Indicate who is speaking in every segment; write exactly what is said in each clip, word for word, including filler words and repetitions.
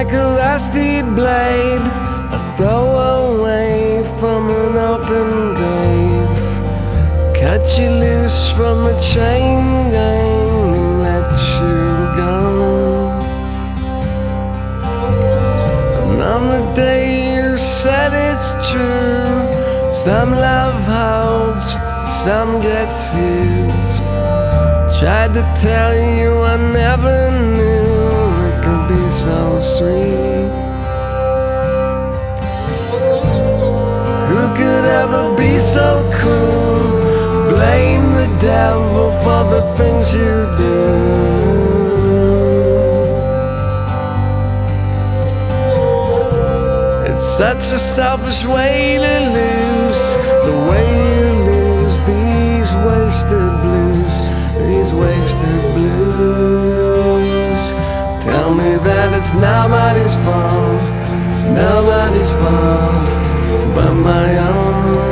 Speaker 1: like a rusty blade, a throwaway from an open grave. Cut you loose from a chain gang and let you go. And on the day you said it's true, some love holds, some gets used. Tried to tell you I never knew it could be so sweet. Who could ever be so cruel? Blame the devil for the things you do. It's such a selfish way to lose, the way you lose these wasted blues, these wasted blues. Tell me that it's nobody's fault, nobody's fault but my own.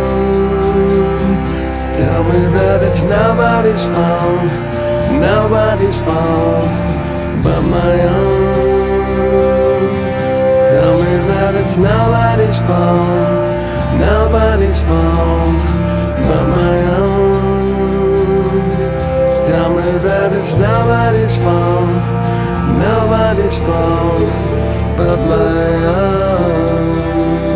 Speaker 1: Tell me that it's nobody's fault, nobody's fault but my own. Tell me that it's nobody's fault, nobody's fault but my own. Tell me that it's nobody's fault, nobody's fault but my own.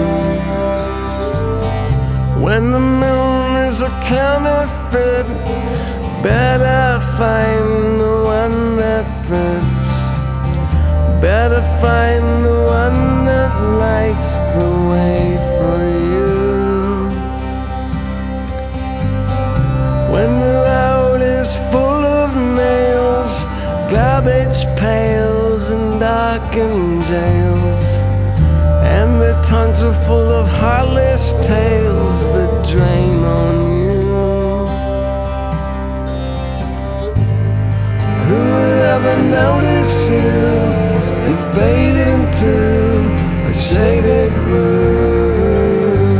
Speaker 1: When the moon is a counterfeit, better find the one that fits. Better find the one that lights the way for you. When the road is full of nails, garbage pails and darkened jails, and the tongues are full of heartless tales that drain on you. Who would ever notice you and fade into a shaded room?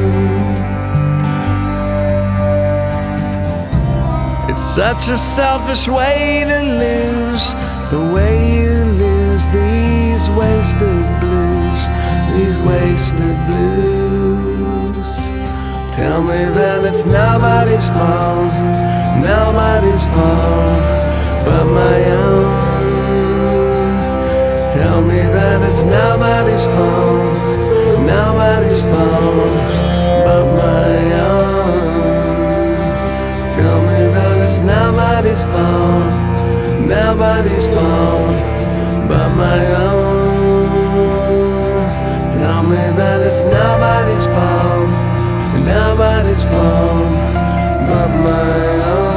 Speaker 1: It's such a selfish way to lose, the way you lose these wasted blues, these wasted blues. Tell me that it's nobody's fault, nobody's fault but my own. Tell me that it's nobody's fault, nobody's fault but my own. Tell me that it's nobody's fault, nobody's fault but my own. Tell me that it's nobody's fault, nobody's fault but my own.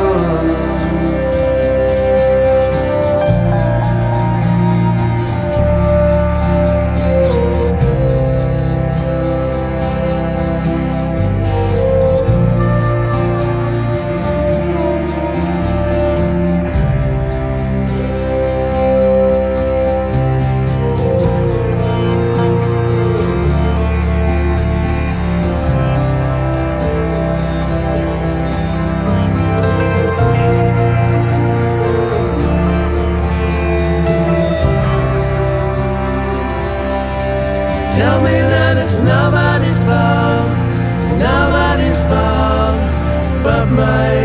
Speaker 1: Tell me that it's nobody's fault, nobody's fault but my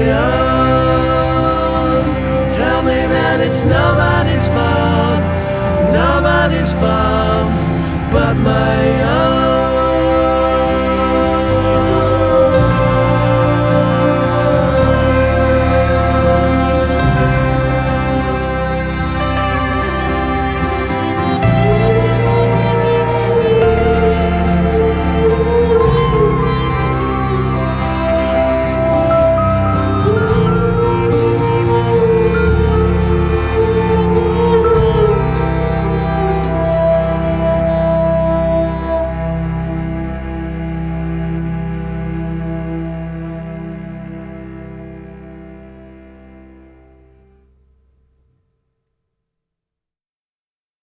Speaker 1: own. Tell me that it's nobody's fault, nobody's fault but my own.